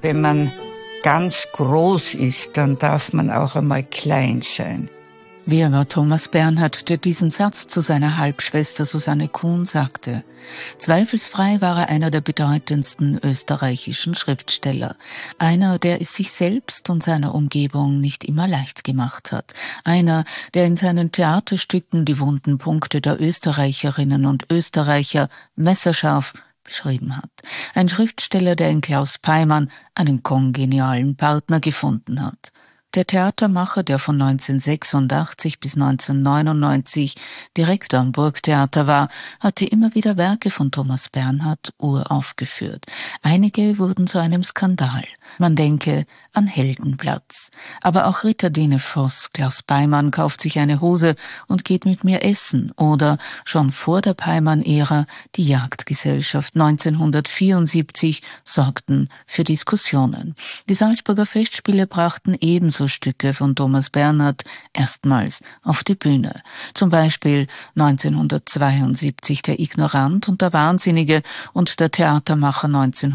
Wenn man ganz groß ist, dann darf man auch einmal klein sein. Vera Thomas Bernhard, der diesen Satz zu seiner Halbschwester Susanne Kuhn sagte. Zweifelsfrei war er einer der bedeutendsten österreichischen Schriftsteller. Einer, der es sich selbst und seiner Umgebung nicht immer leicht gemacht hat. Einer, der in seinen Theaterstücken die wunden Punkte der Österreicherinnen und Österreicher messerscharf beschrieben hat. Ein Schriftsteller, der in Klaus Peimann einen kongenialen Partner gefunden hat. Der Theatermacher, der von 1986 bis 1999 Direktor am Burgtheater war, hatte immer wieder Werke von Thomas Bernhard uraufgeführt. Einige wurden zu einem Skandal. Man denke an Heldenplatz. Aber auch Ritterdine Voss, Klaus Peimann kauft sich eine Hose und geht mit mir essen. Oder schon vor der Peimann-Ära die Jagdgesellschaft 1974 sorgten für Diskussionen. Die Salzburger Festspiele brachten ebenso Stücke von Thomas Bernhard erstmals auf die Bühne. Zum Beispiel 1972 Der Ignorant und der Wahnsinnige und der Theatermacher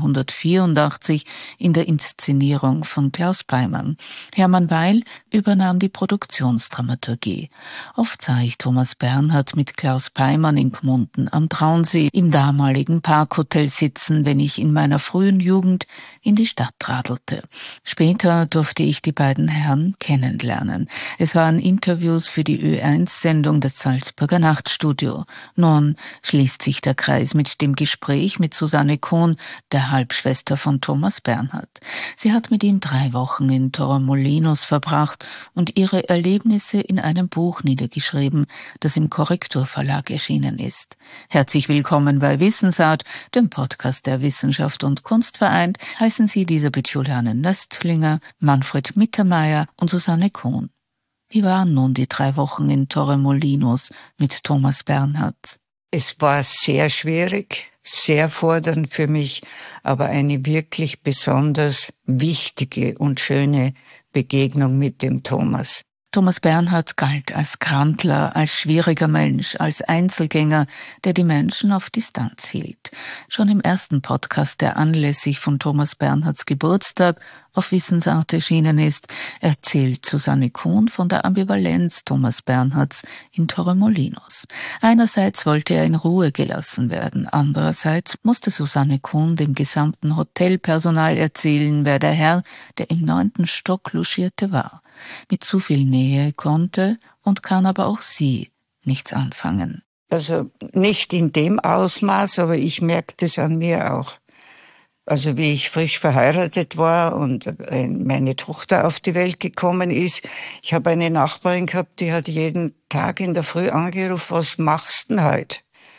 1984 in der Inszenierung von Klaus Peimann. Hermann Weil übernahm die Produktionsdramaturgie. Oft sah ich Thomas Bernhard mit Klaus Peimann in Gmunden am Traunsee im damaligen Parkhotel sitzen, wenn ich in meiner frühen Jugend in die Stadt radelte. Später durfte ich die beiden Herren kennenlernen. Es waren Interviews für die Ö1-Sendung des Salzburger Nachtstudio. Nun schließt sich der Kreis mit dem Gespräch mit Susanne Kuhn, der Halbschwester von Thomas Bernhard. Sie hat mit ihm 3 Wochen in Torremolinos verbracht und ihre Erlebnisse in einem Buch niedergeschrieben, das im Korrekturverlag erschienen ist. Herzlich willkommen bei Wissensart, dem Podcast der Wissenschaft und Kunst vereint, heißen Sie Elisabeth Juliane Nöstlinger, Manfred Mittermeier und Susanne Kuhn. Wie waren nun die 3 Wochen in Torremolinos mit Thomas Bernhard? Es war sehr schwierig, sehr fordernd für mich, aber eine wirklich besonders wichtige und schöne Begegnung mit dem Thomas. Thomas Bernhard galt als Krantler, als schwieriger Mensch, als Einzelgänger, der die Menschen auf Distanz hielt. Schon im ersten Podcast, der anlässlich von Thomas Bernhards Geburtstag auf Wissensart erschienen ist, erzählt Susanne Kuhn von der Ambivalenz Thomas Bernhards in Torremolinos. Einerseits wollte er in Ruhe gelassen werden, andererseits musste Susanne Kuhn dem gesamten Hotelpersonal erzählen, wer der Herr, der im 9. Stock logierte, war. Mit zu viel Nähe konnte und kann aber auch sie nichts anfangen. Also nicht in dem Ausmaß, aber ich merkte es an mir auch. Also wie ich frisch verheiratet war und meine Tochter auf die Welt gekommen ist, ich habe eine Nachbarin gehabt, die hat jeden Tag in der Früh angerufen, was machst du denn heute?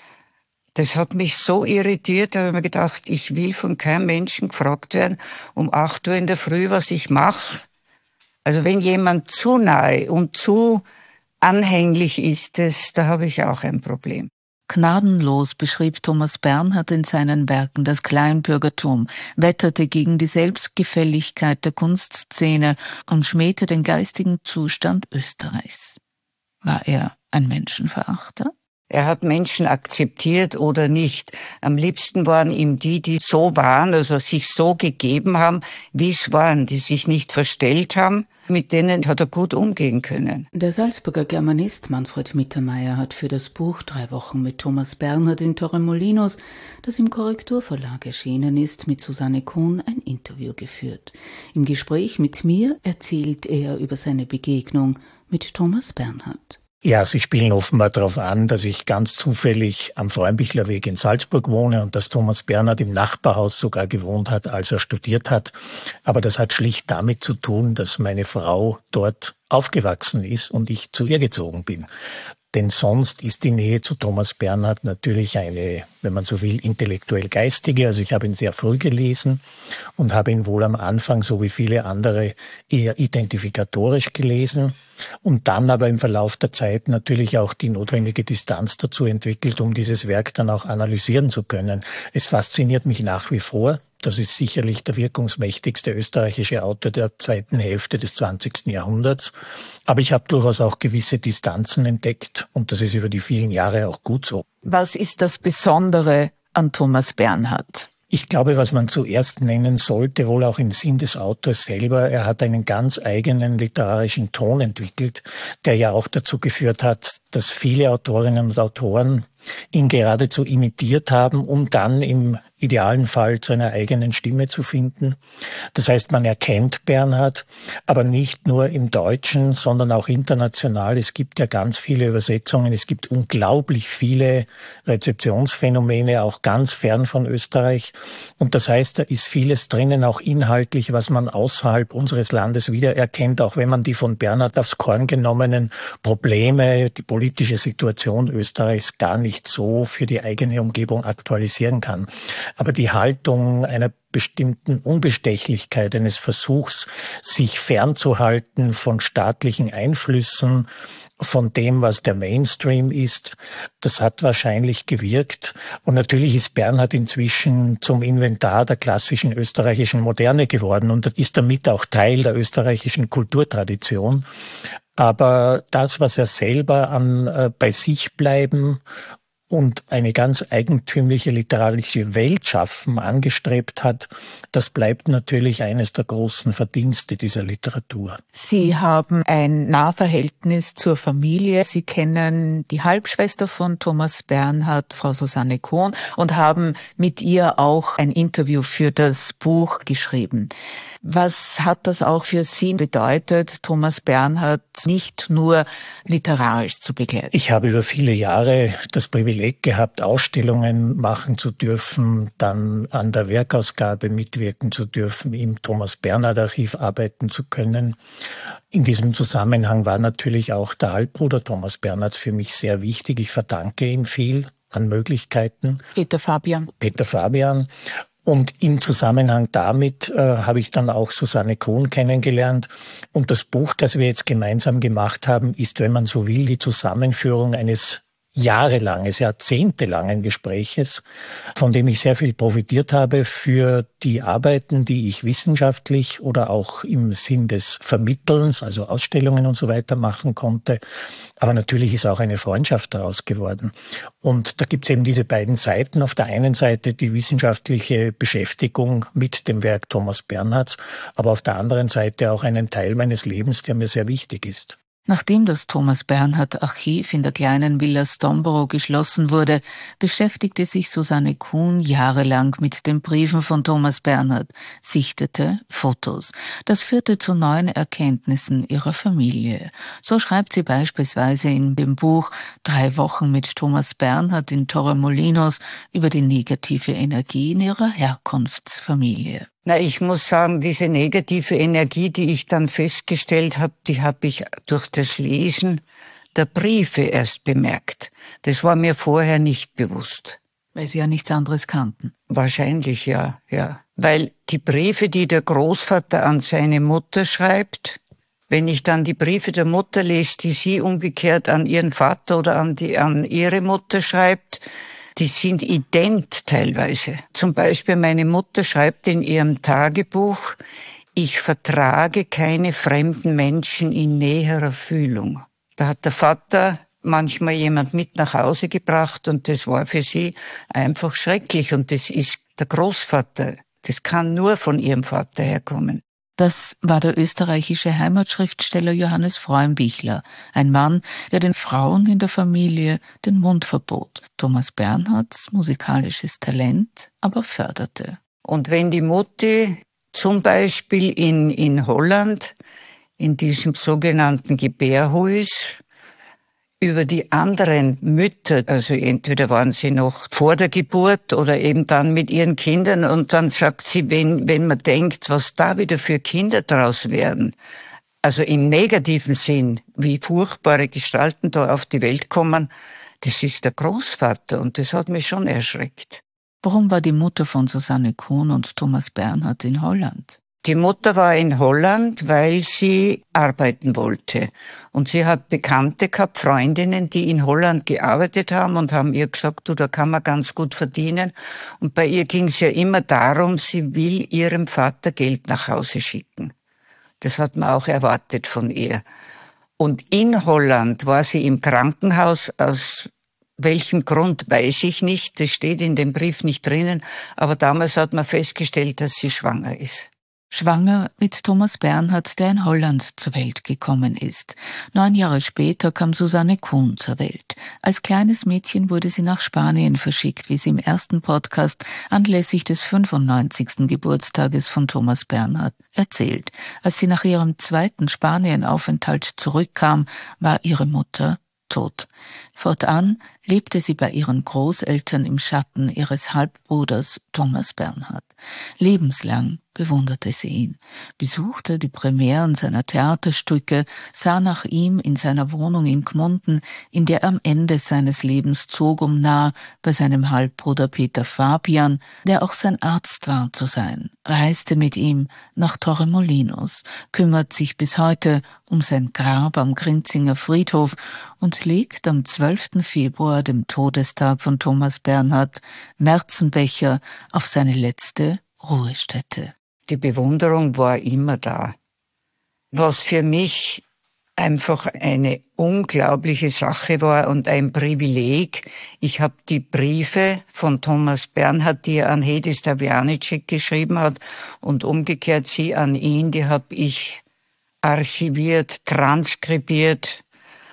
Das hat mich so irritiert, da habe ich mir gedacht, ich will von keinem Menschen gefragt werden, um 8 Uhr in der Früh, was ich mache. Also wenn jemand zu nahe und zu anhänglich ist, da habe ich auch ein Problem. Gnadenlos beschrieb Thomas Bernhard in seinen Werken das Kleinbürgertum, wetterte gegen die Selbstgefälligkeit der Kunstszene und schmähte den geistigen Zustand Österreichs. War er ein Menschenverachter? Er hat Menschen akzeptiert oder nicht. Am liebsten waren ihm die so waren, also sich so gegeben haben, wie es waren, die sich nicht verstellt haben. Mit denen hat er gut umgehen können. Der Salzburger Germanist Manfred Mittermeier hat für das Buch 3 Wochen mit Thomas Bernhard in Torremolinos, das im Korrekturverlag erschienen ist, mit Susanne Kuhn ein Interview geführt. Im Gespräch mit mir erzählt er über seine Begegnung mit Thomas Bernhard. Ja, Sie spielen offenbar darauf an, dass ich ganz zufällig am Frauenbichlerweg in Salzburg wohne und dass Thomas Bernhard im Nachbarhaus sogar gewohnt hat, als er studiert hat. Aber das hat schlicht damit zu tun, dass meine Frau dort aufgewachsen ist und ich zu ihr gezogen bin. Denn sonst ist die Nähe zu Thomas Bernhard natürlich eine, wenn man so will, intellektuell-geistige. Also ich habe ihn sehr früh gelesen und habe ihn wohl am Anfang, so wie viele andere, eher identifikatorisch gelesen und dann aber im Verlauf der Zeit natürlich auch die notwendige Distanz dazu entwickelt, um dieses Werk dann auch analysieren zu können. Es fasziniert mich nach wie vor. Das ist sicherlich der wirkungsmächtigste österreichische Autor der zweiten Hälfte des 20. Jahrhunderts. Aber ich habe durchaus auch gewisse Distanzen entdeckt und das ist über die vielen Jahre auch gut so. Was ist das Besondere an Thomas Bernhard? Ich glaube, was man zuerst nennen sollte, wohl auch im Sinn des Autors selber, er hat einen ganz eigenen literarischen Ton entwickelt, der ja auch dazu geführt hat, dass viele Autorinnen und Autoren ihn geradezu imitiert haben, um dann im idealen Fall zu einer eigenen Stimme zu finden. Das heißt, man erkennt Bernhard, aber nicht nur im Deutschen, sondern auch international. Es gibt ja ganz viele Übersetzungen, es gibt unglaublich viele Rezeptionsphänomene, auch ganz fern von Österreich. Und das heißt, da ist vieles drinnen, auch inhaltlich, was man außerhalb unseres Landes wiedererkennt, auch wenn man die von Bernhard aufs Korn genommenen Probleme, die politische Situation Österreichs gar nicht so für die eigene Umgebung aktualisieren kann. Aber die Haltung einer bestimmten Unbestechlichkeit, eines Versuchs, sich fernzuhalten von staatlichen Einflüssen, von dem, was der Mainstream ist, das hat wahrscheinlich gewirkt. Und natürlich ist Bernhard inzwischen zum Inventar der klassischen österreichischen Moderne geworden und ist damit auch Teil der österreichischen Kulturtradition. Aber das, was er selber an bei sich bleiben und eine ganz eigentümliche literarische Welt schaffen angestrebt hat, das bleibt natürlich eines der großen Verdienste dieser Literatur. Sie haben ein Nahverhältnis zur Familie. Sie kennen die Halbschwester von Thomas Bernhard, Frau Susanne Kohn, und haben mit ihr auch ein Interview für das Buch geschrieben. Was hat das auch für Sie bedeutet, Thomas Bernhard nicht nur literarisch zu begleiten? Ich habe über viele Jahre das Privileg gehabt, Ausstellungen machen zu dürfen, dann an der Werkausgabe mitwirken zu dürfen, im Thomas Bernhard Archiv arbeiten zu können. In diesem Zusammenhang war natürlich auch der Halbbruder Thomas Bernhards für mich sehr wichtig. Ich verdanke ihm viel an Möglichkeiten. Peter Fabian. Und im Zusammenhang damit habe ich dann auch Susanne Kohn kennengelernt. Und das Buch, das wir jetzt gemeinsam gemacht haben, ist, wenn man so will, die Zusammenführung eines jahrzehntelangen Gespräches, von dem ich sehr viel profitiert habe für die Arbeiten, die ich wissenschaftlich oder auch im Sinn des Vermittelns, also Ausstellungen und so weiter machen konnte. Aber natürlich ist auch eine Freundschaft daraus geworden. Und da gibt es eben diese beiden Seiten. Auf der einen Seite die wissenschaftliche Beschäftigung mit dem Werk Thomas Bernhards, aber auf der anderen Seite auch einen Teil meines Lebens, der mir sehr wichtig ist. Nachdem das Thomas Bernhard Archiv in der kleinen Villa Stomborough geschlossen wurde, beschäftigte sich Susanne Kohn jahrelang mit den Briefen von Thomas Bernhard, sichtete Fotos. Das führte zu neuen Erkenntnissen ihrer Familie. So schreibt sie beispielsweise in dem Buch 3 Wochen mit Thomas Bernhard in Torremolinos über die negative Energie in ihrer Herkunftsfamilie. Na, ich muss sagen, diese negative Energie, die ich dann festgestellt habe, die habe ich durch das Lesen der Briefe erst bemerkt. Das war mir vorher nicht bewusst. Weil Sie ja nichts anderes kannten. Wahrscheinlich, ja. Weil die Briefe, die der Großvater an seine Mutter schreibt, wenn ich dann die Briefe der Mutter lese, die sie umgekehrt an ihren Vater oder an ihre Mutter schreibt, die sind ident teilweise. Zum Beispiel meine Mutter schreibt in ihrem Tagebuch, ich vertrage keine fremden Menschen in näherer Fühlung. Da hat der Vater manchmal jemand mit nach Hause gebracht und das war für sie einfach schrecklich. Und das ist der Großvater. Das kann nur von ihrem Vater herkommen. Das war der österreichische Heimatschriftsteller Johannes Freumbichler, ein Mann, der den Frauen in der Familie den Mund verbot, Thomas Bernhards musikalisches Talent aber förderte. Und wenn die Mutti zum Beispiel in Holland, in diesem sogenannten Gebärhuis, über die anderen Mütter, also entweder waren sie noch vor der Geburt oder eben dann mit ihren Kindern, und dann sagt sie, wenn man denkt, was da wieder für Kinder draus werden, also im negativen Sinn, wie furchtbare Gestalten da auf die Welt kommen, das ist der Großvater, und das hat mich schon erschreckt. Warum war die Mutter von Susanne Kohn und Thomas Bernhard in Holland? Die Mutter war in Holland, weil sie arbeiten wollte. Und sie hat Bekannte gehabt, Freundinnen, die in Holland gearbeitet haben und haben ihr gesagt, du, da kann man ganz gut verdienen. Und bei ihr ging es ja immer darum, sie will ihrem Vater Geld nach Hause schicken. Das hat man auch erwartet von ihr. Und in Holland war sie im Krankenhaus aus welchem Grund, weiß ich nicht. Das steht in dem Brief nicht drinnen. Aber damals hat man festgestellt, dass sie schwanger ist. Schwanger mit Thomas Bernhard, der in Holland zur Welt gekommen ist. 9 Jahre später kam Susanne Kuhn zur Welt. Als kleines Mädchen wurde sie nach Spanien verschickt, wie sie im ersten Podcast anlässlich des 95. Geburtstages von Thomas Bernhard erzählt. Als sie nach ihrem zweiten Spanienaufenthalt zurückkam, war ihre Mutter tot. Fortan lebte sie bei ihren Großeltern im Schatten ihres Halbbruders Thomas Bernhard. Lebenslang bewunderte sie ihn, besuchte die Premieren seiner Theaterstücke, sah nach ihm in seiner Wohnung in Gmunden, in der er am Ende seines Lebens zog, um nah bei seinem Halbbruder Peter Fabian, der auch sein Arzt war, zu sein, reiste mit ihm nach Torremolinos, kümmert sich bis heute um sein Grab am Grinzinger Friedhof und legt am 12. Februar, dem Todestag von Thomas Bernhard, Märzenbecher auf seine letzte Ruhestätte. Die Bewunderung war immer da. Was für mich einfach eine unglaubliche Sache war und ein Privileg. Ich habe die Briefe von Thomas Bernhard, die er an Hedi Stavjanicek geschrieben hat, und umgekehrt sie an ihn, die habe ich archiviert, transkribiert.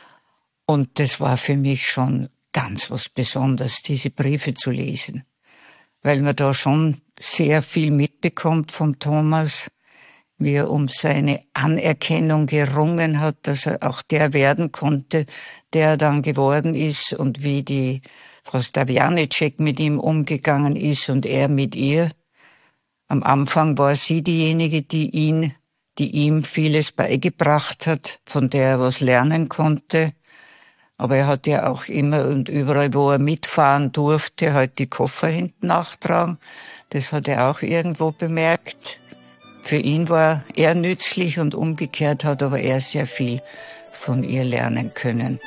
Und das war für mich schon ganz was Besonderes, diese Briefe zu lesen. Weil man da schon sehr viel mitbekommt vom Thomas, wie er um seine Anerkennung gerungen hat, dass er auch der werden konnte, der er dann geworden ist, und wie die Frau Stavjanicek mit ihm umgegangen ist und er mit ihr. Am Anfang war sie diejenige, die ihm vieles beigebracht hat, von der er was lernen konnte. Aber er hat ja auch immer und überall, wo er mitfahren durfte, halt die Koffer hinten nachtragen. Das hat er auch irgendwo bemerkt. Für ihn war er nützlich und umgekehrt hat aber er sehr viel von ihr lernen können.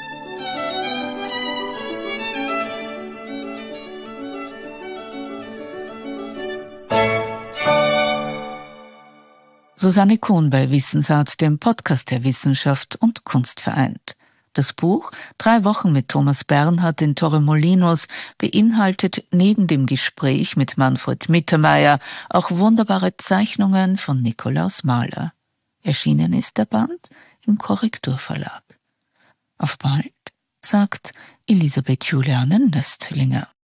Susanne Kuhn bei Wissensart, dem Podcast der Wissenschaft und Kunst vereint. Das Buch 3 Wochen mit Thomas Bernhard in Torremolinos beinhaltet neben dem Gespräch mit Manfred Mittermeier auch wunderbare Zeichnungen von Nikolaus Mahler. Erschienen ist der Band im Korrekturverlag. Auf bald, sagt Elisabeth Juliane Nöstlinger.